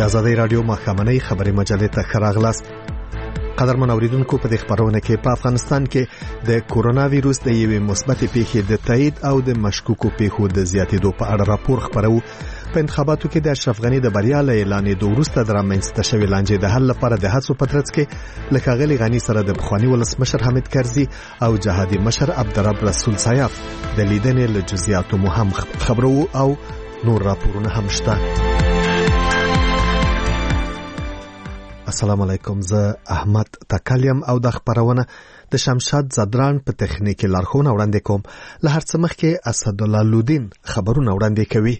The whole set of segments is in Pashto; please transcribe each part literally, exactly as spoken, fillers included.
د ازادۍ رادیو مخامنۍ خبري مجلې ته ښه راغلاست. قدرمن اوریدونکو، په دې خبرونه کې په افغانستان کې د کورونا وایروس د یوې مثبتې پیښې د تایید او د مشکوکو پیښو د زیاتېدو په اړه راپور خبرو. په انتخاباتو کې د اشرف غنی د بریا له اعلانېدو وروسته د رامنځته شوې لانجې د حل لپاره د هڅو په ترڅ کې له ښاغلي غني سره د پخواني ولسمشر حامد کرزي او جهادي مشر عبدالرب رسول سیاف د لیدنې له جزئیاتو مو هم خبرو او نور راپورونه هم شته. السلام علیکم، زه احمد تکلیم او د خبرونه د شمشاد زدران په تخنیکی لارښوونه وړاندې کوم. له هر څه مخکې اسدالله لودین خبرونه وړاندې کوي.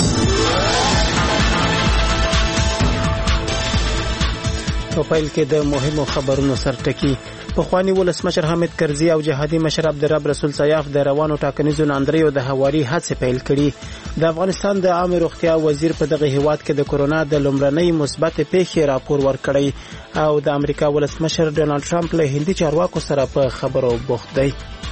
په پیل کې د مهمو خبرونو سرټکی. پخوانی ولسمشر حامد کرزي او جهادي مشر عبدالرب رسول سیاف د روانو ټاکنیزو ناندریو د هواري هڅې پیل کړي. د افغانستان د عامه روغتیا وزیر په دغه هیواد کې د کورونا د لومړنۍ مثبت پیښې راپور ورکړی او د امریکا ولسمشر ډونالد ټرمپ له هندي چارواکو سره په خبرو بوخت دی.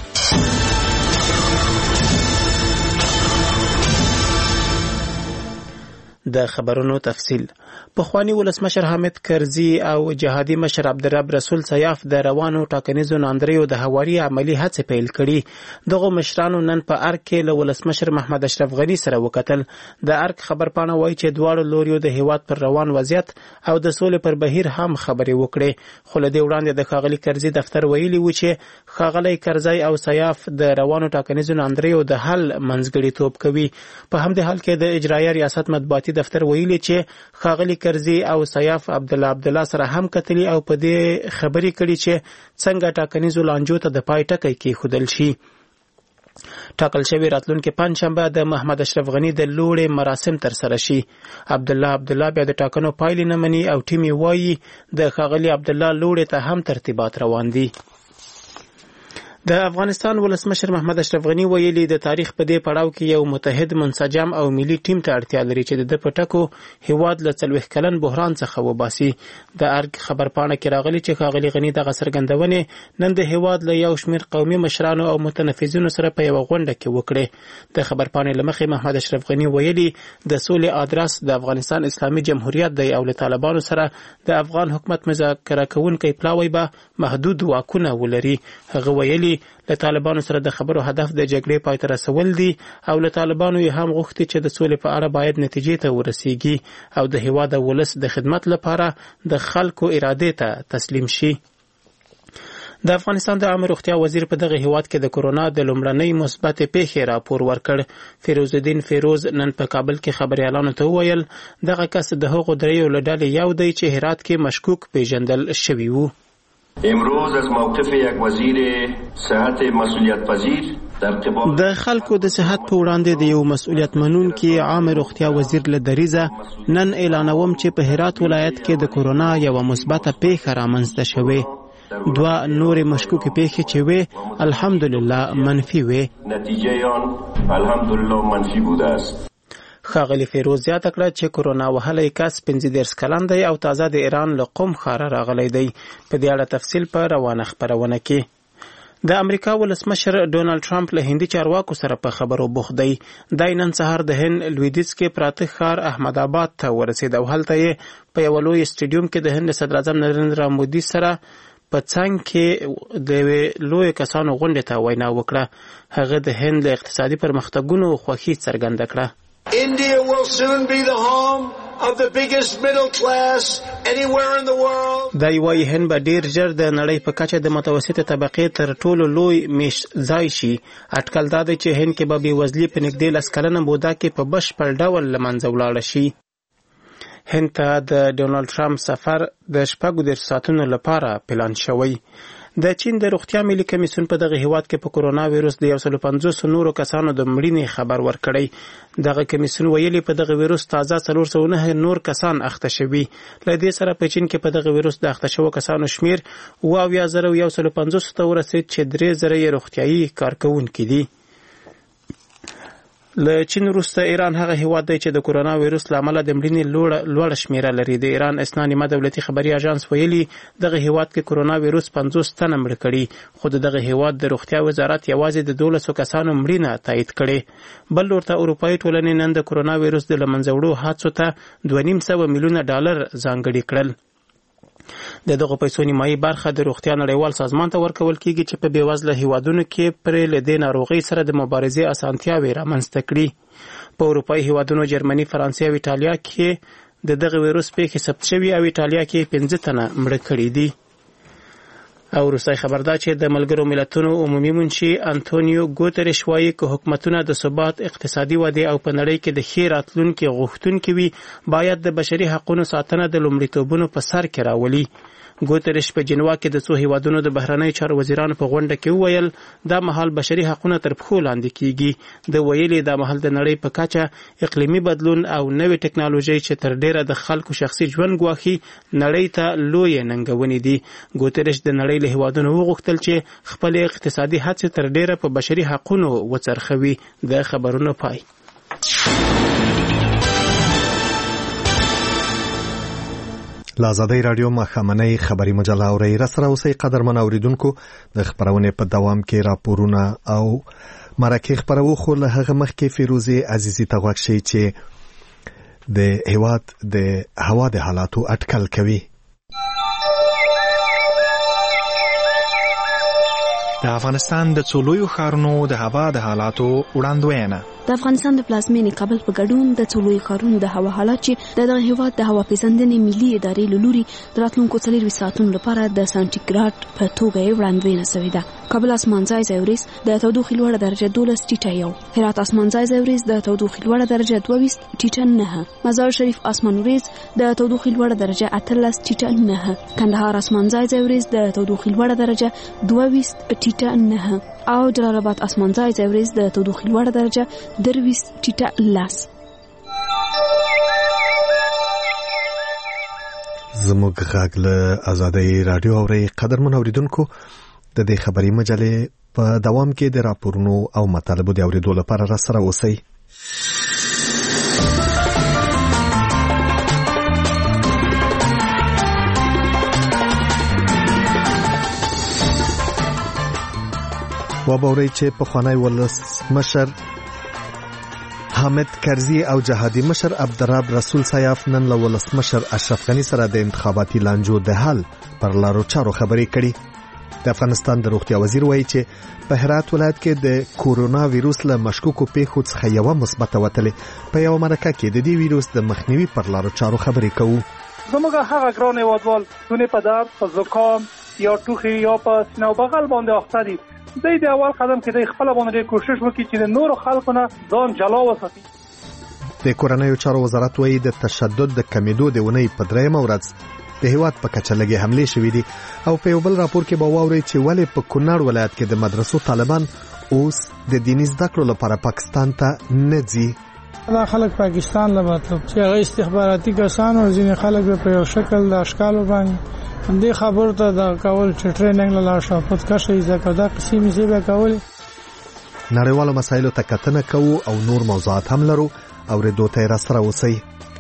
د خبرونو تفصیل. پخوانی ولسمشر حامد کرزي او جهادي مشر عبدالرب رسول سیاف د روانو ټاکنیزو ناندریو د هواري عملی هڅې پیل کړي. دغه مشرانو نن په ارګ کې له ولسمشر محمد اشرف غني سره وکتل. د ارګ خبرپاڼه وایي چې دواړو لوریو د هیواد پر روان وضعیت او د سولې پر بهیر هم خبرې وکړي. خو له دې وړاندې د ښاغلي کرزي دفتر ویلي و چې ښاغلي کرزي او سیاف د روانو ټاکنیزو ناندریو د حل منځګړیتوب کوي. په همدې حال کې د اجرایه ریاست مطبوعاتي دفتر ویلي چې ښاغلي کرزي او سیاف عبدالله عبدالله سره هم کتلي او په دې خبرې کړي چې څنګه ټاکنیزو لانجو ته د پای ټکی کېښودل شي. ټاکل شوی راتلونکي پنجشنبه د محمد اشرف غني د لوړې مراسم تر سره شي. عبدالله عبدالله بیا د ټاکنو پایلې نه مني او ټیم یې وایي د ښاغلي عبدالله لوړې ته هم ترتیبات روان دي. د افغانستان ولسمشر محمد اشرف غني ویلي د تاریخ په دې پړاو کې یو متحد منسجم او ملي ټیم ته اړتیا لري چې د پټکو هیواد له څلوېښت کلن بحران څخه وباسي. د ارګ خبرپاڼه کې راغلي چې ښاغلي غني دغه څرګندونې نن د هیواد له یو شمېر قومي مشرانو او متنفذینو سره په یوه غونډه کې وکړې. د خبرپاڼې له مخې محمد اشرف غني ویلي د سولې ادرس د افغانستان اسلامي جمهوریت دی او له طالبانو سره د افغان حکومت مذاکره کوونکی پلاوی به محدود واکونه ولري. هغه ویلي له طالبانو سره د خبرو هدف د جګړې پای ته رسول دي او له طالبانو یې هم غوښتي چې د سولې په اړه باید نتیجې ته ورسیږي او د هیواد ولس د خدمت لپاره د خلکو ارادې ته تسلیم شي. د افغانستان د عامه روغتیا وزیر په دغه هیواد کې د کورونا د لومړنۍ مثبت پیښې راپور ورکړ. فیروز الدین فیروز نن په کابل کې خبريالانو ته وویل دغه کس د هغو دریو له ډلې یو دی چې هرات کې مشکوک پیژندل شوی وو. امروز از موقف یک وزیر صحت مسئولیت پذیر د خلکو د صحت په وړاندې د یو مسؤلیت منونکي عامه روغتیا وزیر له دریزه نن اعلانوم چې په هرات ولایت کې د کورونا یو مثبت پیښه رامنځته شوې. دوه نورې مشکوکې پیښې چې وې الحمدلله منفي وې. نتیجه آن الحمدلله منفی بوده است. ښاغلي فیروز زیاته کړه چې کورونا وهلی کس پنځه دېرش کلن دی او تازه د ایران له قم ښاره راغلی دی. په دې اړه تفصیل په روانه خپرونه کې. د امریکا ولسمشر ډونالد ټرمپ له هندي چارواکو سره په خبرو بوخت دی. دی نن سهار د هند لویدیځ کې پراته ښار احمد آباد ته ورسېد او هلته یې په یوه لوی سټیډیوم کې د هند صدراعظم نریندرا مودي سره په څنګ کې د یوې لویو کسانو غونډې ته وینا وکړه. هغه د هند له اقتصادي پرمختګونو خوښي څرګنده کړه. India will soon be the home of the biggest middle class anywhere in the world. دای وايي هند به ډیر ژر د نړۍ په کچه د متوسطه طبقې تر ټولو لوی میش ځای شي. اټکل دا دی چې هند کې به بېوزلي په نږدې لس کلنه موده کې په بشپړ ډول له منځه ولاړه شي. هند ته د ډونالد ټرمپ سفر د شپږو دېرشو ساعتونو لپاره پلان شوی. د چین د روغتیا ملي کمیسیون په دغه هیواد کې په کورونا وایروس د یو سل پنځوس نورو کسانو د مړینې خبر ورکړی. دغه کمیسیون ویلي په دغه وایروس تازه څلور سوه نهه نور کسان اخته شوي. له دې سره په چین کې په دغه وایروس د اخته شوو کسانو شمیر اوه اویا زره یو سل پنځوس ته ورسېد چې درې زره یې روغتیایي کارکوونکي دي. له چین وروسته ایران هغه هیواد دی چې د کورونا وایروس له امله د مړینې لوړه شمیره لري. د ایران اسنا نیمه دولتي خبري اژانس ویلي دغه هیواد کې کورونا وایروس پنځوس تنه مړه کړي، خو دغه هیواد د روغتیا وزارت یوازې د دولسو کسانو مړینه تایید کړي. بل لور ته اروپایي ټولنې نن د کورونا وایروس د له منځه وړو هڅو ته دوه نیم سوه میلیونه ډالر ځانګړي کړل. د دغه پیسو نیمایي برخه د روغتیا نړیوال سازمان ته ورکول کیږي چې په بېوزله هیوادونو کې پرې له دې ناروغۍ سره د مبارزې اسانتیاوې رامنځته کړي. په اروپایي هیوادونو جرمني، فرانسې او ایټالیا کې د دغه ویروس پیښې ثبت شوي او ایټالیا کې پنځه تنه مړه کړي دي. او وروستی خبر دا چې د ملګرو ملتونو عمومي منشي انټونیو ګوتریش وایي که حکومتونه د ثبات، اقتصادي ودې او په نړۍ کې د ښې راتلونکي غوښتونکي وي باید د بشري حقونو ساتنه د لومړیتوبونو په سر کې راولي. ګوتریش په جنوا کې د څو هیوادونو د بهرنیو چارو وزیرانو په غونډه کې وویل دا مهال بشري حقونه تر پښو لاندې کیږي. د ویلي دا مهال د نړۍ په کچه اقلیمي بدلون او نوې ټکنالوژي چې تر ډیره د خلکو شخصي ژوند ګواښي نړۍ ته لوی ننګونې دي. ګوتریش د نړۍ له هیوادونو وغوښتل چې خپل اقتصادي هڅې تر ډیره په بشري حقونو وڅرخوي. د خبرونو پای. له ازادۍ راډیو ماښامنۍ خبري مجله اورئ. راسره اوسئ قدرمن اوریدونکو. د خپرونې په دوام کې راپورونه او مرکې خپرو، خو له هغه مخکې فیروزي عزیزي ته غوږ شئ چې د هیواد د هوا د حالاتو اټکل کوي. د افغانستان د څو لویو ښارونو د هوا د حالاتو وړاندوینه. د افغانستان د پلازمېنې کابل په ګډون د څو لویو ښارونو د هوا حالات چې د دغه هیواد د هوا پیژندنې ملي ادارې له لوري د راتلونکو څلورویشت ساعتونو لپاره د سانټیګراډ په توګه یې وړاندوینه شوې ده. کابل اسمانځای ځای ورځ د تودوخې لوړه درجه دولس ټیټه یو، هرات اسمانځای ځای ورځ د تودوخې لوړه درجه دوه ویشت ټیټه نهه، مزار شریف اسمان ورځ د تودوخې لوړه درجه اتلس ټیټه نهه، کندهار اسمانځای ځای ورځ د تودوخې لوړه درجه دوه ویشت ټیټه نهه او جلال آباد اسمانځای ځای ورځ د تودوخې لوړه درجه درویشت ټیټه لس. زموږ غږ له ازادۍ راډیو اورئ. قدرمن اوریدونکو، د دې خبري مجلې په دوام کې د راپورونو او مطالبو د اوریدو لپاره را سره اوسئ. وبورئ چې پخوانی ولسمشر حامد کرزي او جهادي مشر عبدالرب رسول سیاف نن له ولسمشر اشرف غني سره د انتخاباتي لانجو د حل پر لارو چارو خبرې کړي. د افغانستان د روغتیا وزیر وایي چې په هرات ولایت کې د کورونا ویروس له مشکوکو پیښو څخه یوه مثبته وتلې. په یو مرکه کې د دې ویروس د مخنیوي پر لارو چارو خبرې کوو. زموږ هغه ګران هیوادوال دونې په درد، په زکام یا ټوخي یا په سینه او بغل باندې اخته دي، دوی د اول قدم کې د خپل باندې کوشش وکړي چې د نورو خلکو نه ځان جلا وساتي. د کورنیو چارو وزارت وایي د تشدد د کمیدو د اونۍ په درېیمه ورځ د هیواد په کچه لږې حملې شوې دي. او په یو بل راپور کې به واورئ چې ولې په کونړ ولایت کې د مدرسو طالبان اوس د دیني زده کړو لپاره پاکستان ته نه ځي. دا خلک پاکستان له مطلب چې هغه استخباراتي کسان او ځینې خلک په یو شکل د اشکالو باندې دې خبر ته دا کول چې ټریننګ له لاشه پودکاسټ یې ځکه دا قسمي څه به کول. نړیوالو مسایلو ته کتنه کوو او نور موضوعات هم لرو. اوریدو ته را سره اوسئ.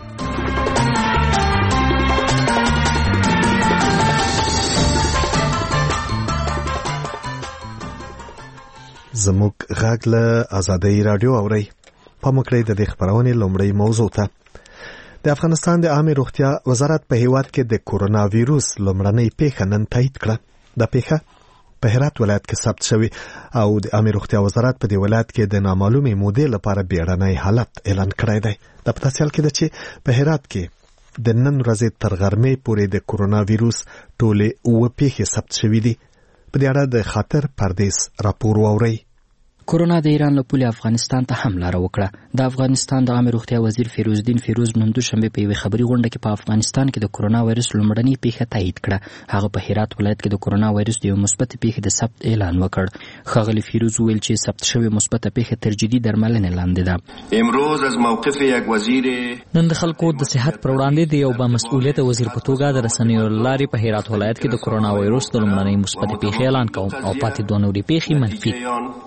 زموږ غږ له ازادۍ راډیو اورئ. پام وکړئ د دې خبرونې لومړی موضوع ته. د افغانستان د عامه روغتیا وزارت په هیواد کې د کورونا ویروس لومړنۍ پیښه نن تایید کړه. دا پیښه په هرات ولایت کې ثبت شوې او د عامه روغتیا وزارت په دې ولایت کې د نامعلومې مودې لپاره بیړنی حالت اعلان کړی دی. دا په تاسیال کې ده چې په هرات کې د نن ورځې تر غرمې پورې د کورونا ویروس ټولې اوه پیښې ثبت شوې دي. په دې اړه د خاطر پردیس راپور واورئ. کورونا د ایران له پولې افغانستان ته هم لاره وکړه. د افغانستان د عامه روغتیا وزیر فیروز الدین فیروز نن دوشنبه په یوه خبري غونډه کې په افغانستان کې د کورونا وایرس لومړنۍ پیښه تایید کړه. هغه په هرات ولایت کې د کورونا وایرس د یو مثبت پیښې د ثبت اعلان وکړ. ښاغلی فیروز ویل چې ثبت شوې مثبت پیښه تر جدي درملنې لاندې ده. امروز از موقف یک وزیر نن د خلکو د صحت پر وړاندې د یو با مسؤلیت وزیر په توګه د رسنیو لارې په هرات ولایت کې د کورونا وایرس د لومړنۍ مثبت پیښې اعلان کوم او پاتې دوه نورې پیښې منفي.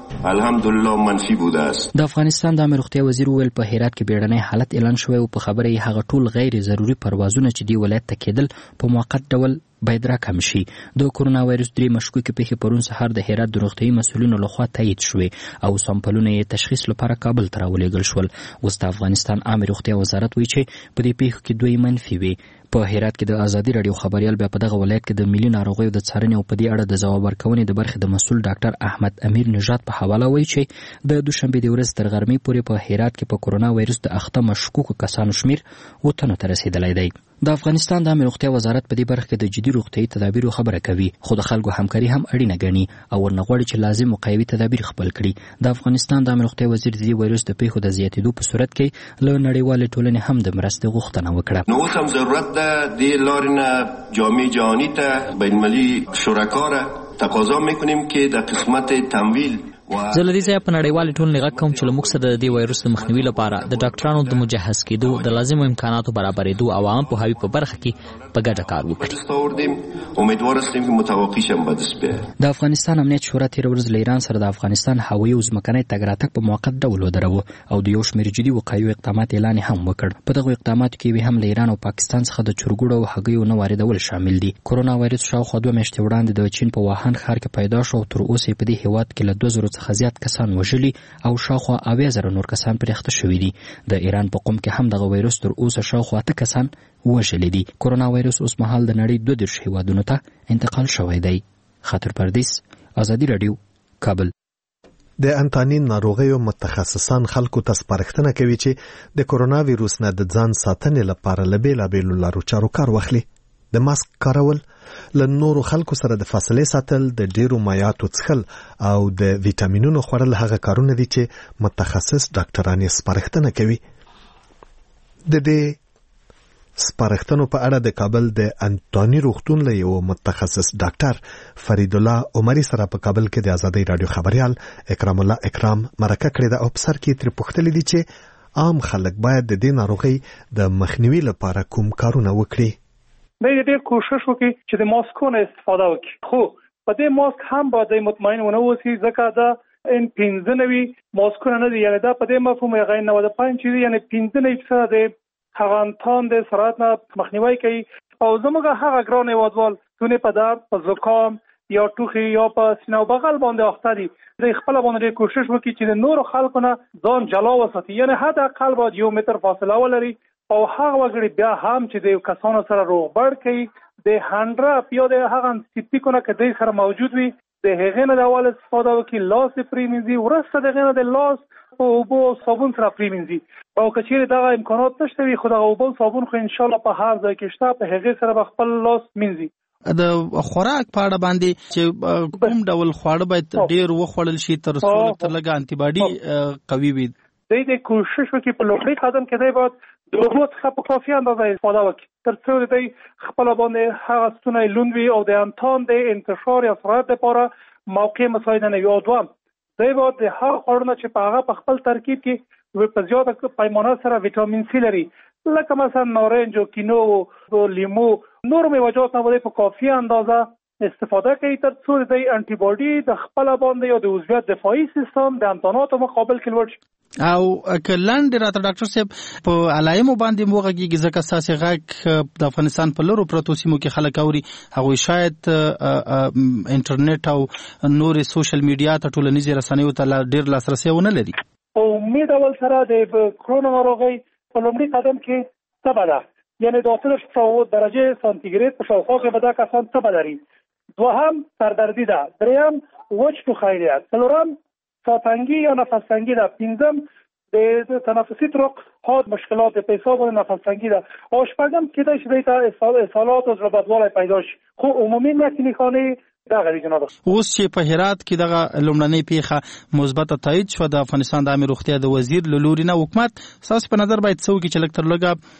الحمدلله منفی بوده است. د افغانستان د امیر روغتیا وزیر ویل په هرات کې بیړنی حالت اعلان شوی او په خبره یې هغه ټول غیر ضروري پروازونه چې دی ولایت ته کېدل په موقت ډول باید راکم شي. د کورونا وایرس درې مشکوکې پیښې پرون سهار د هرات د روغتیايي مسؤلینو لخوا تایید شوې او سامپلونه یې تشخیص لپاره کابل ته راولېږل شول. اوس د افغانستان عامه روغتیا وزارت وایي چې په دې پیښو کې دوی منفي وي. په هرات کې د ازادي رادیو خبريال بیا په دغه ولایت کې د ملي ناروغیو د څارنې او په دې اړه د ځواب ورکونې د برخې د مسؤل ډاکټر احمد امیر نژاد په حواله وایي چې د دوشنبه د ورځې تر غرمې پورې په هرات کې په کورونا وایرس د اخته مشکوکو کسانو شمیر وتنو ته رسیدلی دی. د افغانستان د عامه روغتیا وزارت په دې برخه کې د جدي روغتیايي تدابیرو خبره کوي، خو د خلکو همکاري هم اړینه ګڼي او ورنه غواړي چې لازم وقایوي تدابیر خپل کړي. د افغانستان د عامه روغتیا وزیر د دې وایرس د پیښو د زیاتېدو په صورت کې له نړیوالې ټولنې هم د مرستې غوښتنه وکړه. نو اوس هم ضرورت ده د لارې نه جامعه جهاني ته بین‌المللي شرکا را تقاضا میکنیم که در قسمت تمویل زه له دې ځایه په نړیوالې ټولنې غږ کوم چې له موږ سره د دې وایرس د مخنیوي لپاره د ډاکټرانو د مجهز کېدو، د لازمو امکاناتو برابرېدو او عام پوهاوي په برخه کې په ګډه کار وکړي. امیدوار هستیم که متوقیش هم به دست بیاید. د افغانستان امنیت شورا تېره ورځ له ایران سره د افغانستان هوایي او ځمکنی تګ راتګ په موقت ډول ودروه او د یو شمېر جدي وقایوي اقدامات اعلان هم وکړ. په دغو اقداماتو کې هم له ایران او پاکستان څخه د چرګوړو او هګیو نه واردول شامل دي. کورونا وایرس شاوخوا دوه میاشتې وړاندې د چین په واهان ښار کې پیدا شو او تر اوسه په دې هېواد کې له دوه زرو څخه زیات کسان وژلي او شاوخوا اویا زره نور کسان پرې اخته شوي دي. د ایران په قم کې هم دغه وایرس تر اوسه شاوخوا اته کسان وژلي دي. کورونا وایرس اوس مهال د نړۍ دوه دېرش هېوادونو ته انتقال شوی دی. خاطر پردیس، ازادي رادیو، کابل. د انتانین ناروغیو متخصصان خلکو ته سپارښتنه کوي چې د کورونا وایرس نه د ځان ساتنې لپاره له بېلابېلو لارو چارو کار واخلي. د ماسک کارول، له نورو خلکو سره د فاصلې ساتل، د ډیرو مایعاتو څښل او د ویټامینونو خوړل هغه کارونه دي چې متخصص ډاکټران یې سپارښتنه کوي. د دې سپارښتنو په اړه د کابل د انټونی روغتون له یو متخصص ډاکټر فرید الله عمري سره په کابل کې د ازادي رادیو خبريال اکرام الله اکرام مرکه کړې ده او په سر کې تر پوښتنه دي چې عام خلک باید د دې ناروغي د مخنیوي لپاره کوم کارونه وکړي. باید ډېر کوشش وکړي چې د ماسکونو استفاده وکړي، خو په دې ماسک هم باید مطمئن ونه اوسي ځکه دا ان پنځه نوي ماسکونه نه دي، یعنی دا په دې مفهوم یې غیر نود و پنځه چې یعنی پنځه نوي فیصد د هغه انتان د سرعت نه مخنیوي کوي. او زموږ هغه ګران هېوادوال څونه په درد، په زکام یا ټوخي یا په سینه او بغل باندې اخته دي، د خپل باندې کوشش وکړي چې د نورو خلکو نه ځان جلا وساتي، یعنی حتی اقل باید یو متر فاصله ولري او هغه وګړي بیا هم چې د کسانو سره روغبړ کوي د هنډرا یا د هغه انتیبیوټیکونه که دوی سره موجود وي د هغې نه د اول استفاده وکړي، لاس یې پرېمینځي، وروسته د هغې نه د لاس په اوبو او صابون سره پرېمینځي. او که چیرې دغه امکانات نشته وي خو دغه اوبه او صابون خو انشاءالله په هر ځای کې شته، په هغې سره به خپل لاس مینځي. د خوراک په اړه باندې چې کوم ډول خواړه باید ډېر وخوړل شي تر څو تر لږه انټي قوي وي؟ دوی د کوشش وکړي په لومړي قدم کې دی باید د اوبو څخه په کافي اندازه استفاده وکړي تر څو د دوی خپله باندې هغه ستونی لوند وي او د انتان د انتشار یا سرعت لپاره موقع مساعده نه وي. او دوم دوی باید د هغه خوړونه چې په هغه په خپل ترکیب کې په زیاته پیمانه سره ویټامین سی لري، لکه مثلا نارنج او کینو او لیمو، نور میوه‌جات نه باید په کافي اندازه استفاده کوي تر څو د انټي باډي د خپل باندې یا د عضویت دفاعي سیستم د امکاناتو مقابل کې لوړ شي. او کلند راته ډاکټر صاحب په علایمو باندې موغږي ځکه اساسي غږ د افغانستان په لورو پروتو سیمو کې خلک اوري، هغه شاید انټرنیټ او نور سوشل میډیا ته ټولنیزې رسنیو ته ډیر لاسرسي ونه لري. او امید اول سره د کرونا ناروغي په لومړي قدم کې تبه ده، یعنی د اتلس سوه درجه سانتیګریډ په شاوخوا کې به دا کسان تبه لري. دوهم سردردي ده، دریم وچ ټوخی ده، څلورم ساتنګي یا نفس تنګي ده، پنځم د تنفسي طرق حاد مشکلات د پیساب او نفس تنګي ده، او شپږم کېدای شي د اسهالات او زړه بدوالی پیدا شي. خو عمومي کلینیکانې دغه دي جناب. اوس چې په هرات کې دغه لومړنۍ پیښه مثبته تایید شوه د افغانستان د عامه روغتیا د وزیر له لوري نه، حکومت ستاسو په نظر باید څه وکړي چې لږ تر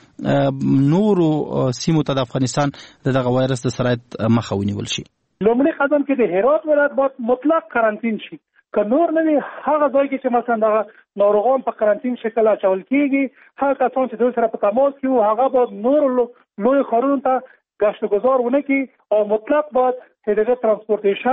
لږه نورو سیمو ته د افغانستان د دغه وایرس د سرایت مخه ونیول شي؟ لومړی قدم کې د هرات ولایت باید مطلق قرنطین شي، که نور نه وي هغه ځای کې چې مثلا دغه ناروغان په قرنطین شکل اچول کېږي، هغه کسان چې دوی سره په تماس کې وو هغه باید نور لوی ښارونو ته گشت و گذار ونه کړي او مطلق باید دغه ترانسپورتیشن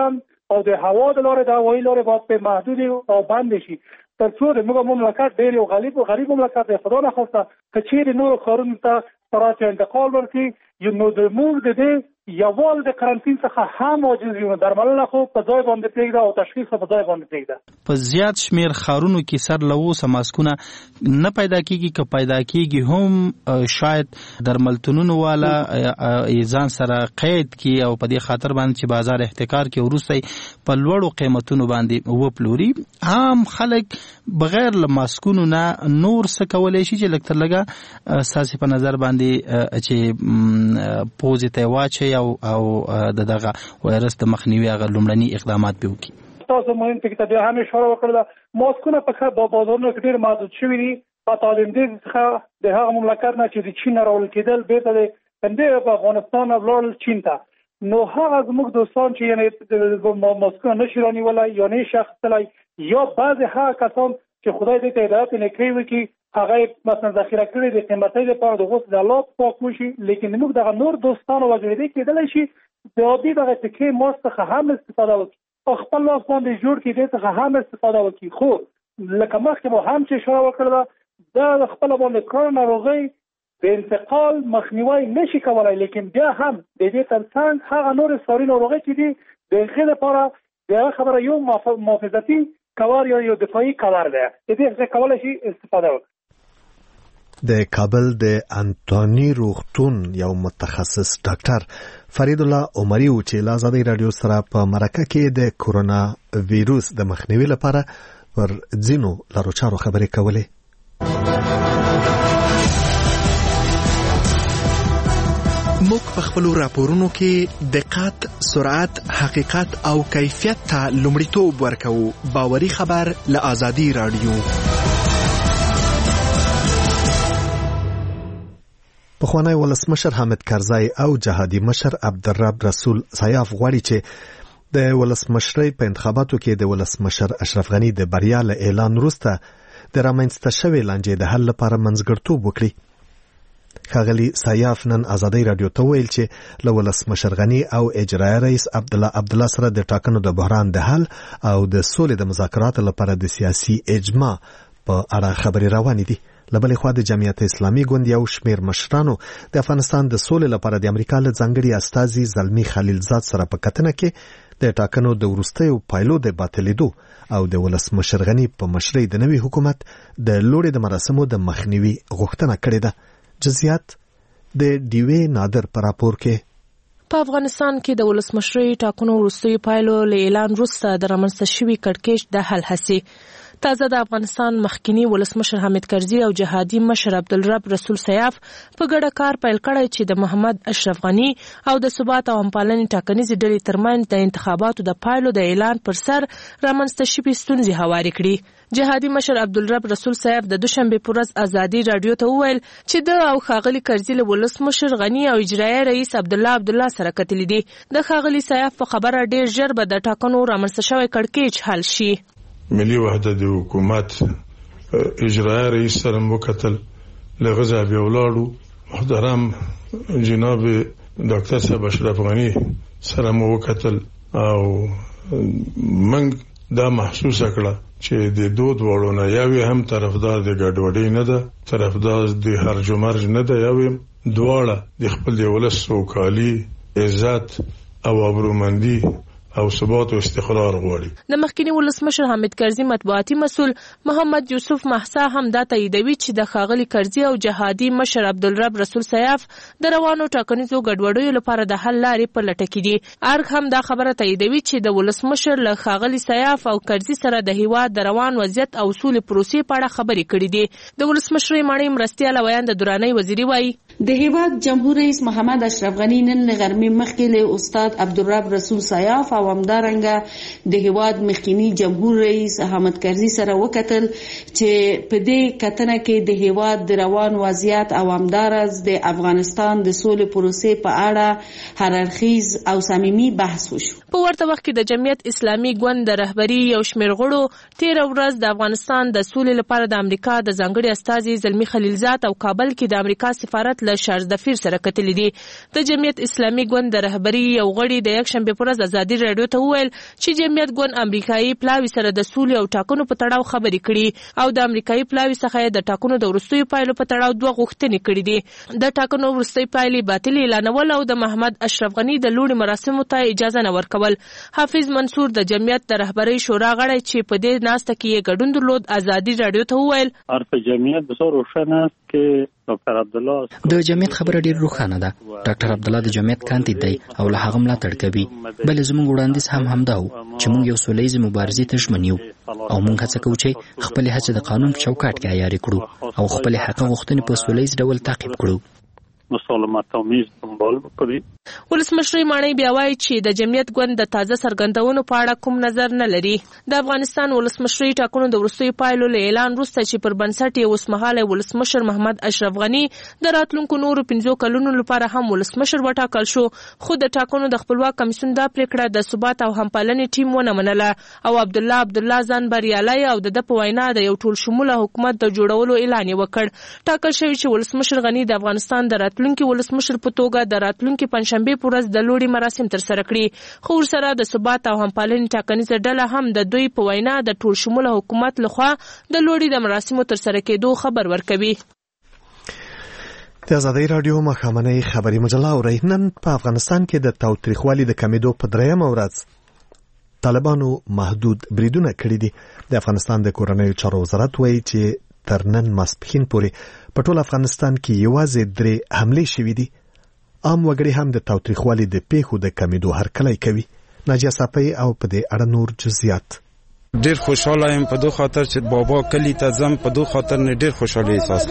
او د هوا د لارې د هوایي لارې باید په محدود او بند شي تر څو د موږ مملکت ډېر یو غریب او غریب مملکت دی. خدا نخواسته که چیرې نورو ښارونو ته سرعت انتقال ورکړي نو د موږ د دې یوال د قرنطین څخه هم عاجز یو. درملنه خو په ځای باندې پرېږده او تشخیص په ځای باندې پرېږده. په زیات شمیر ښارونو کې سر له اوسه ماسکونه نه پیدا کیږي، که پیدا کیږي هم شاید درملتونونو والا ځان سره قید کی او په دې خاطر باندې چې بازار احتکار کې وروسته په لوړو قیمتونو باندې وپلوري. عام خلک بغیر له ماسکونو نه نور څه کولی شي چې لږ تر لږه ستاسې په نظر باندې چې پوزې ته یې واچوي او او د دغه وایرس د مخنیوي هغه لومړني اقدامات به وکړي. تاسو مهم ټکي ته بیا هم اشاره وکړله، ماسکونه په بازارونو کې ډېر محدود شوي دي. په تعلیم دې څخه د هغه مملکت نه چې د چین نه راوړل کېدل بېرته د همدې په افغانستان نه ولاړل چین ته، نو هغه زموږ دوستان چې یعنې ماسکونه نشي رانیولی یا نه شي اخیستلی، یا بعضې هغه کسان چې خدای دې ته هدایت نیکۍ وکړي هغه مثلا ذخیره کړي د قیمتۍ لپاره د غوث د الله پاک وشي. لیکن موږ دغه نور دوستانو وجودي کېدلی شي د عادي دغه تکې ماسک څخه هم استفاده وکړي او خپل لاس باندې جوړ کړي دې څخه هم استفاده وکړي. خو لکه مخکې مو هم چې اشاره وکړله دا د خپله باندې کرونا ناروغۍ د انتقال مخنیوی نشي کولی، لیکن بیا هم د دې تر څنګ هغه نورې ساري ناروغۍ چې دي د هغې لپاره د هغه خبره یو محافظتي کور یا یو دفاعي کور دی، د دې څخه کولی شي استفاده وکړي. د کابل د انټونی روغتون یو متخصص ډاکټر فرید الله عمری و چې له ازادي رادیو سره په مرکه کې د کورونا ویروس د مخنیوي لپاره پر ځینو لارو چارو خبرې کولې. موږ په خپلو راپورونو کې دقت، سرعت، حقیقت او کیفیت ته لومړیتوب ورکوو. باوري خبر له ازادي رادیو. پخوانی ولسمشر حامد کرزی او جهادي مشر عبدالرب رسول سیاف غواړي چې د ولسمشرۍ په انتخاباتو کې د ولسمشر اشرف غنی د بریا له اعلان وروسته د رامنځته شوې لانجې د حل لپاره منځګړتوب وکړي. ښاغلي سیاف نن ازادي رادیو ته ویل چې له ولسمشر غنی او اجرایي رئیس عبدالله عبدالله سره د ټاکنو د بحران د حل او د سولې د مذاکراتو لپاره د سیاسي اجماع په اړه خبرې روانې دي. لبلې خوا د جمعیت اسلامي ګوند یو شمیر مشرانو د افغانستان د سولې لپاره د امریکا له ځانګړي استازي زلمي خلیلزاد سره په کتنه کې د ټاکنو د وروستیو پایلو د باطلېدو او د ولسمشر غني په مشرۍ د نوي حکومت د لوړې د مراسمو د مخنیوي غوښتنه کړې ده. جزئیات د ډیوې نادر په راپور کې. په افغانستان کې د ولسمشرۍ ټاکنو وروستیو پایلو له اعلان وروسته د رامنځته شوي کړکېچ د حل هڅې تازه د افغانستان مخکنی ولسمشر حامد کرزي او جهادي مشر عبدالرب رسول سیاف په ګډه کار پیل کړی چې د محمد اشرف غني او د ثبات او همپالنې ټاکنیزې ډلې ترمنځ د انتخاباتو د پایلو د اعلان پر سر رامنځته شوي ستونزې هوارې کړي. جهادي مشر عبدالرب رسول سیاف د دوشنبې په ورځ ازادي رادیو ته وویل چې د او ښاغلي کرزي له ولسمشر غني او اجرایي رئیس عبدالله عبدالله سره کتلي دي. د ښاغلي سیاف په خبره ډیر ژر به د ټاکنو رامنځته شوی کړکېچ حل شي. ملي وحدت د حکومت اجرایي رئیس سره وکتل، لغزا بیا ولاړو، محترم جناب ډاکټر صاحب اشرف غني سره وکتل او منګ دا محسوس کړه چې د دوه وړو نه یوې هم طرفدار د ګډوډۍ نه ده، طرفدار د هرج و مرج نه ده، یوې دواړه د خپل د ولس سوکالي، عزت او ابرومندي او ثبات او استقرار غواړي. د مخکنی ولسمشر حامد کرزي مطبوعاتي مسؤل محمد یوسف محسا هم دا تاییدوي چې د ښاغلي کرزي او جهادي مشر عبدالرب رسول سیاف د روانو ټاکنیزو ګډوډیو لپاره د حل لارې په لټه کې دي. ارګ هم دا خبره تاییدوي چې د ولسمشر له ښاغلي سیاف او کرزي سره د هیواد د روان وضعیت او سولې پروسې په اړه خبرې کړې دي. د ولسمشرۍ ماڼۍ مرستیال ویان د درانۍ وزیري وایي د هیواد جمهور رئیس محمد اشرف غنی نن غرمې مخکې له استاد عبدالرب رسول سیاف او همدارنګه د هیواد مخکنی جمهور رئیس حامد کرزي سره وکتل چې په دې کتنه کې د هیواد د روان وضعیت او همدارس د افغانستان د سولې پروسې په اړه هررخیز او صمیمي بحث وشو. په ورته وخت کې د جمعیت اسلامي ګوند د رهبری یو شمېر غړو تېره ورځ د افغانستان د سولې لپاره د امریکا د ځانګړي استازي زلمي خلیلزاد او کابل کې د امریکا سفارت له شارزدفیر سره کتلي دي. د جمعیت اسلامي ګوند د رهبري یو غړي د یکشنبې په ورځ ازادي راډیو ته وویل چې جمعیت ګوند امریکایي پلاوي سره د سولې او ټاکنو په تړاو خبرې کړي او د امریکایي پلاوي څخه د ټاکنو د وروستیو پایلو په تړاو دوه غوښتنې کړي دي. د ټاکنو وروستۍ پایلې باطل اعلانول او د محمد اشرف غني د لوړې مراسمو ته اجازه نه ورکول. حافظ منصور د جمعیت د رهبرۍ شورا غړی چې په دې ناسته کې یې ګډون درلود ازادي راډیو ته وویل حرف جمعیت بسیار روشن است که ډاکټر عبدالله د جمعیت خبره ډیر روښانه ده. ډاکټر عبدالله د جمعیت کاندید دی او له هغه ملاتړ کوي. بل زموږ وړاندیز هم همدا و چې موږ یو سولهییزې مبارزې ته ژمن یو او موږ هڅه کوو چې خپلې هڅې د قانون په چوکاټ کې عیارې کړو او خپلې حق غوښتنې په سولهییز ډول تعقیب کړو. مسالمت آمیز دنبال بکنید. ولسمشر ماڼۍ بیا وایي چې د جمعیت ګوند د تازه څرګندونو په اړه کوم نظر نه لري. د افغانستان ولسمشري ټاکنو د وروستیو پایلو له اعلان وروسته چې پر بنسټ یې اوسمهالی ولسمشر محمد اشرف غني د راتلونکو نورو پنځو کلونو لپاره هم ولسمشر وټاکل شو، خو د ټاکنو د خپلواک کمیسیون دا پریکړه د ثبات او همپالنې ټیم ونه منله او عبدالله عبدالله ځان بریالی او د ده په وینا د یو ټول شموله حکومت د جوړولو اعلان یې وکړ. ټاکل شوي چې ولسمشر غني د افغانستان د راتلونکي ولسمشر په توګه د راتلونکي پنجشنبې په ورځ د لوړې مراسم ترسره کړي، خو ورسره د ثبات او همپالنې ټاکنیزه ډله هم د دوی په وینا د ټول شموله حکومت لخوا د لوړې د مراسمو ترسره کېدو خبر ورکوي. د ازادۍ راډیو ماښامنۍ خبري مجله اورئ. نن په افغانستان کې د تاوتریخوالي د کمېدو په درېیمه ورځ طالبانو محدود بریدونه کړي دي. د افغانستان د کورنیو چارو وزارت وایي چې تر نن ماسپښین پورې په ټول افغانستان کې یوازې درې حملې شوي دي. عام وګړي هم د تاوتریخوالي د پیښو د کمېدو هرکلی کوي. ناجیه صافی او په دې اړه نور جزئیات. ډیر خوشاله یم په دوه خاطر چې بابا کلی ته ځم، په دوه خاطر نه ډیر خوشاله احساس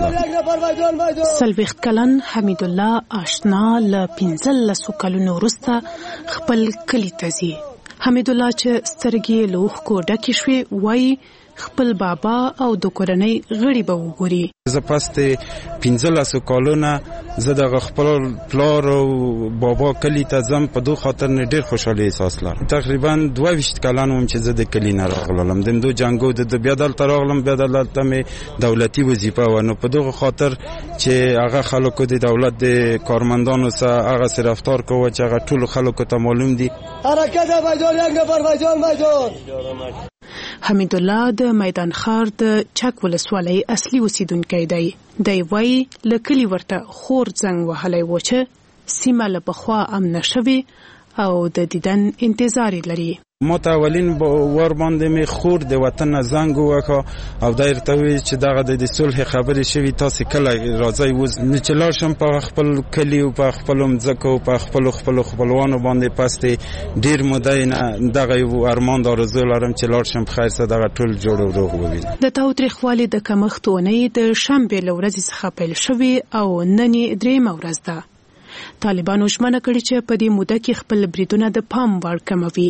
لرم. سلويخت کلن حمید الله آشنا له پنځلسو کلونو وروسته خپل کلی ته ځي. حمید الله چې سترګې له اوښکو ډکې شوې وایي خپل بابا او د کورنۍ غړي به وګوري. زه پسته پنځلسو کلونه زه د خپل پلار او بابا کلی ته ځم، په دوه خاطر نه ډیر خوشاله احساس لرم. تقریبا دوه ویشت کلن وم چې زه د کلی نه راغلم، د دوه جنگو د بیا دلته راغلم، بیا دلته مې دولتي وظیفه و، نو په دغه خاطر چې هغه خلکو د دولت د کارمندانو سره هغه سره رفتار کوي چې هغه ټول خلکو ته معلوم دي. حرکت میدان یک نفر میدان میدان. حمید الله د میدان ښار د چک ولسوالۍ اصلي اوسیدونکی دی. دی وایي له کلي ورته خور زنګ وهلی و چې سیمه له پخوا امنه شوې او د دیدن انتظار لري. ما ته اولین وار باندې می خور د وطن زنګ وکړ او دا ورته وی چې دغه د صلح خبرې شوی، تاسو کله راځي وز نه چلاشم په خپل کلی او په خپل مځکه او په خپل خپل خپلوانو باندې پسته ډیر مده دغه ارمان د ارزو لرم چې لاشم په خیر سره دغه ټول جوړ او روغ ووینم. د تاوتریخوالي د کمښتونې د شنبې لورځ څخه پیل شوی او نن درېمه ورځ ده. طالبانو ژمنه کړې چې په دې موده کې خپل بریدونه د پام وړ کموي.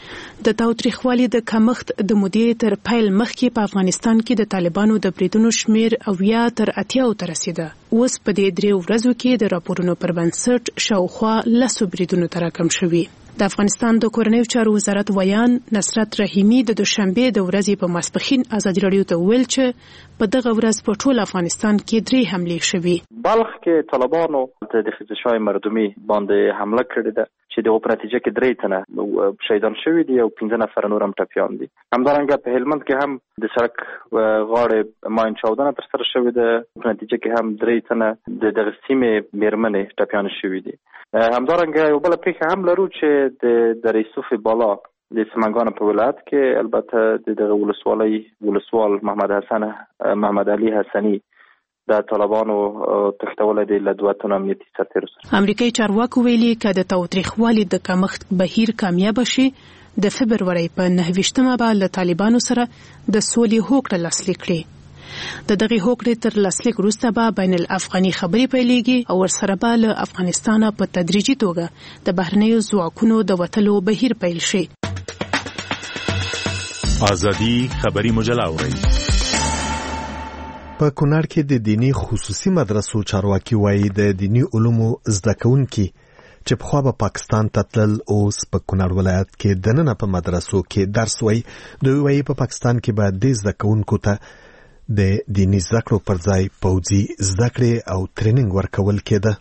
د تاوتریخوالي د کمښت د مودې تر پیل مخکې په افغانستان کې د طالبانو د بریدونو شمیر اویا تر اتیاو ته رسیده. اوس په دې درې ورځو کې د راپورونو پر بنسټ شاوخوا لسو بریدونو ته راکم شوي. د افغانستان د کورنیو چارو وزارت ویان نصرت رحیمي د دوشنبې د ورځې په ماسپښین ازادي راډیو ته وویل چې په دغه ورځ په ټول افغانستان کې درې حملې شوي. بلخ کې طالبانو د خزشای مردمی باندې حمله کړې ده چې د په نتیجه کې درې تنه شهیدان شوي دي او پنځه نفر نور هم ټپیان دي. همدارنګه په هلمند کې هم د سړک غاړې ماین چاودنه ترسره شوې ده، په نتیجه کې هم درې تنه د دغه سیمې میرمنې ټپیان شوي دي. همدارنګه یو بل پیښه هم لرو چې د د ریسوف بالا د سمنګان په ولایت کې البته د دغه ولسوالۍ ولسوال محمد حسن محمد علي حسني د طالبانو تختول د لدواتونو امنیتي سرتیر سره. امریکایي چارواکو ویلي چې د تاوتریخوالي د کمښت بهیر کامیاب شي د فبرورۍ په نهه ویشتمه به له طالبانو سره د سولې هوکړه لاسلیک کړي. د دغه هوکړې تر لاسلیک وروسته به بین الافغاني خبرې پیلېږي او ورسره به له افغانستانه په تدریجي توګه د بهرنیو ځواکونو د وتلو بهیر پیل شي. ازادي خبري مجله اورئ. په کونړ کې د دینی خصوصي مدرسو چارواکي وایي د دینی علومو زده کوونکي چې پخوا به پاکستان ته تلل اوس په کونړ ولایت کې دننه په مدرسو کې درس وایي. دوی وایي په پاکستان کې به د زده کوونکو ته د دیني زده کړو پر ځای پوځي زده کړې او ټریننګ ورکول کېده.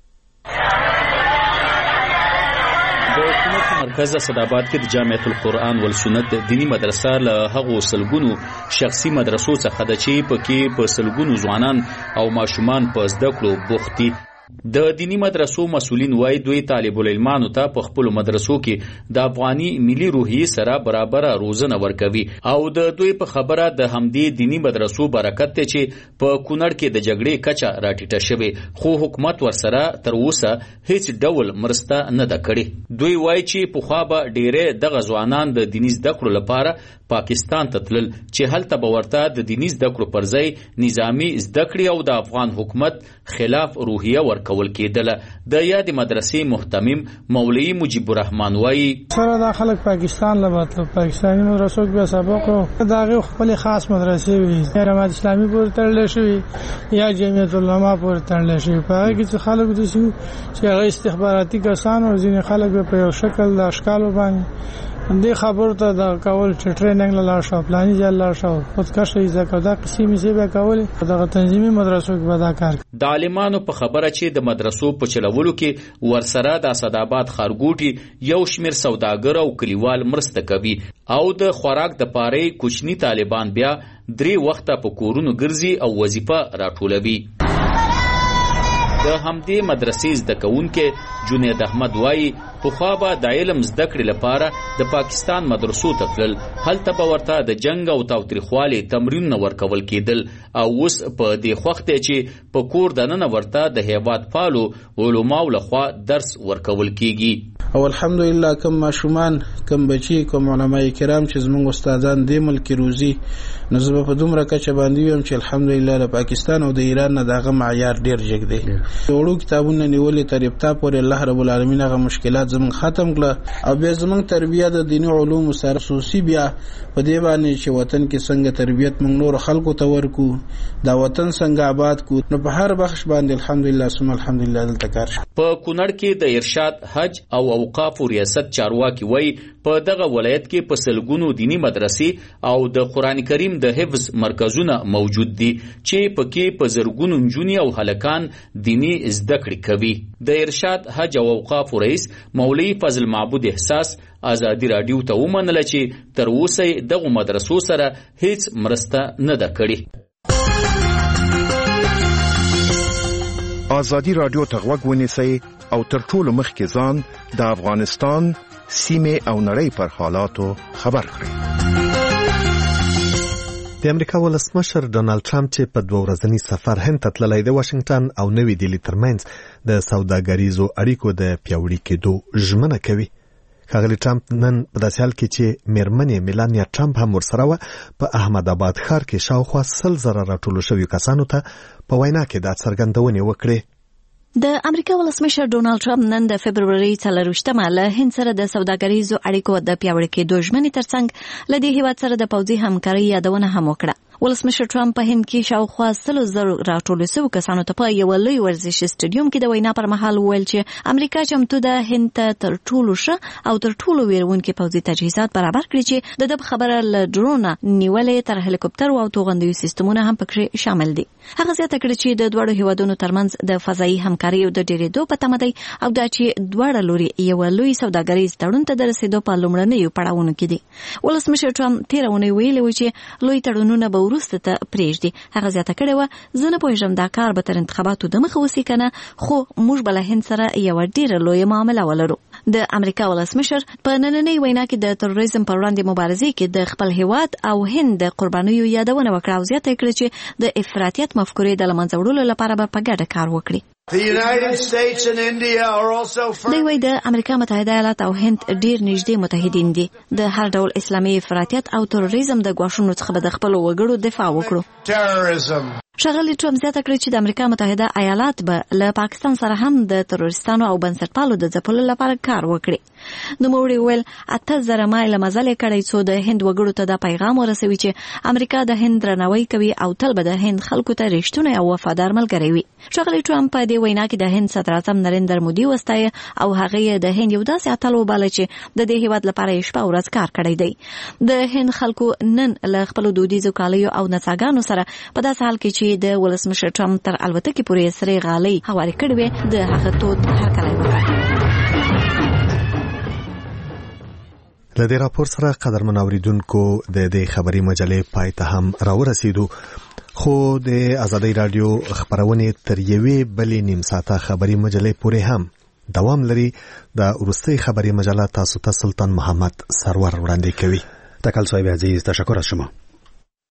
مرکز اسداباد کې د جامعه القرآن والسنت دینی مدرسه له هغو سلګونو شخصي مدرسو څخه ده چې پکې په سلګونو ځوانان او ماشومان په زده کړو بوخت دي. د دینی مدرسو مسؤلین وایي دوی طالب العلمانو ته په خپل مدرسو کې د افغاني ملي روحیې سره برابر روزنه ورکوي او د دوی په خبره د همدې دینی مدرسو برکت دی چې په کونړ کې د جګړې کچه راټیټه شوې خو حکومت ورسره تر اوسه هیڅ ډول مرسته نه ده کړې. دوی وایي چې پخوا به ډېری دغه ځوانان د دیني زده کړو لپاره پاکستان ته تلل چې هلته به ورته د دیني زده کړو پر ځای نظامي زده کړې او د افغان حکومت خلاف روحیه ورکول کېدله. د یادې مدرسې محتمم مولوي مجیب الرحمن وایي سره دا خلک پاکستان له مطلب پاکستاني مدرسو کې سبق او دا خپل خاص مدرسې وي جماعت اسلامي پورې تړل شوی یا جمعیت العلماء پورې تړل شوی. په هغه کې چې خلک دي چې هغه استخباراتي کسان او ځینې خلک په یو شکل د اشکالو باندې دې خبر ته دا کول چې ټریننګ لاله شو پلاني ځل لاله شو خودکشي ځکه دا قسمي سی به کول دغه تنظیمي مدرسو کې ودا کار. د عالمانو په خبره چې د مدرسو په چلولو کې ورسره د اسداباد خارګوټي یو شمیر سوداګر او کلیوال مرسته کوي او د خوراک د پاره کوچني طالبان بیا درې وخته په کورونو ګرځي او وظیفه راټولوي. د همدې مدرسې زده کوونکې جنید احمد وایي پخوا به د علم زده کړې لپاره د پاکستان مدرسو ته تلل هلته به ورته د جنګ او تاوتریخوالي تمرینونه ورکول کېدل او اوس په دې خوښ دی چې په کور دننه ورته د هیواد پالو علماو لخوا درس ورکول کېږي. او الحمدلله کوم ماشومان کوم بچي کوم علماء کرام چې زموږ استادان د ملک روزي نو زه په دومره کچه باندې ویم چې الحمدلله له پاکستان او د ایران نه دغه معیار ډیر جګ دی. وړو کتابونه نیولې تر ابتدا پورې الله رب العالمین هغه مشکلات زموږ ختم کړه او بیا زموږ تربیه د دیني علوم سره خصوصي بیا په دې باندې چې وطن کې څنګه تربیت موږ نور خلکو ته ورکو دا وطن څنګه آباد کو نو په هر بخش باندې الحمدلله ثم الحمدلله دلته کار شو. په کونړ کې د ارشاد حج او اوقاف ریاست چارواکي وایي په دغه ولایت کې په سلګونو دینی مدرسې او د قران کریم د حفظ مرکزونه موجود دي چې پکې په زرګونو نجونې او هلکان دینی زده کړې کوي. د ارشاد حج او اوقاف رئیس مولوي فضل معبود احساس ازادي رادیو ته ومنله چې تر اوسه دغه مدرسو سره هیڅ مرسته نه ده کړې. ازادي رادیو ته غوږ ونیسئ او تر ټولو مخکې ځان د افغانستان سیمه او نړۍ پر حالاتو خبر کړئ. د امریکا ولسمشر ډونالد ټرمپ چې په دوه ورځني سفر هند ته تللی د واشنگټن او نوې ډیلي ترمنځ د سوداګریزو اړیکو د پیاوړي کېدو ژمنه کوي. ښاغلي ټرمپ نن په داسې حال کې چې میرمنې میلانیا ټرمپ هم ورسره وه په احمد آباد ښار کې شاوخوا سل زره راټولو شویو کسانو ته په وینا کې دا څرګندونې وکړې. د امریکا ولسمشر ډونالد ټرمپ نن د فبروري څلرویشتمه له هند سره د سوداګریزو اړیکو د پیاوړي کېدو ژمنې ترڅنګ له دې هیواد سره د پوځي همکارۍ یادونه هم وکړه. ولسمشر ټرمپ په هند کې شاوخوا سلو زرو راټولو شویو کسانو ته په یو لوی ورزش سټیډیوم کې د وینا پر مهال وویل چې امریکا چمتو ده هند ته تر ټولو ښه او تر ټولو ویرونکي پوځي تجهیزات برابر کړي چې د دغه خبره له ډرونه نیولې تر هلیکوپټر او توغندیو سیستمونه هم پکې شامل دي. هغه زیاته کړه چې د دوړو هیوادونو ترمنځ د فضایي همکارۍ او د ډیرېدو په تمه دی او دا چې دوړه لوري یو لوی سوداګریز تړون ته د رسیدو په لومړنیو پړاوونو کې دي. ولسمشر ټرمپ تیر اونۍ ویلي و چې لوی تړونونه به وروسته ته پرېږدي. هغه زیاته کړې وه زه نه پوهېږم دا کار به تر انتخاباتو دمخه وسي که نه خو موږ به له هند سره یوه ډېره لویه معامله ولرو. د امریکا ولسمشر په نننۍ وینا کې د تروریزم پر وړاندې مبارزې کې د خپل هیواد او هند د قربانیو یادونه وکړه او زیاته کړه چې د افراطیت مفکورې د له منځه وړلو لپاره به په ګډه کار وکړي. دوی وايي د امریکا متحده ایالات او هند ډیر نږدې متحدین دي. د هر ډول اسلامي افراطیت او تروریزم د ګواښونو څخه به د خپلو وګړو دفاع وکړو. ښاغلي ټرمپ زیاته کړې چې د امریکا متحده ایالات به له پاکستان سره هم د تروریستانو او بنسټپالو د ځپلو لپاره کار وکړي. نو موري ویل اته زره مایل مزل کړی څو د هند وګړو ته د پیغام ورسوي چې امریکا د هند درناوی کوي او تل به د هند خلکو ته رښتونی او وفادار ملګری وي. ښاغلي ټرمپ په دې وینا کې د هند صدر اعظم نریندر مودي وستایه او هغه د هند یو داسې اتل وباله چې د دې هیواد لپاره یې شپه ورځ کار کړی دی. د هند خلکو نن له خپل دودیزو کالیو او نڅاګانو سره په داسې حال کې چې د ولسمشر ټرمپ تر الوتکې پورې سرې غالۍ هوارې کړې وې د هغه تود هرکلی وکړ. له دې راپور سره قدرمن اوریدونکو د دې خبري مجلې پای ته هم راورسېدو، خو د آزادۍ رادیو خبرونه تر یوې بلې نیم ساعته خبري مجلې پورې هم دوام لري. د ورستۍ خبري مجله تاسو ته سلطان محمد سرور وړاندې کوي. تکل صاحب عزیز، تشکر از شما.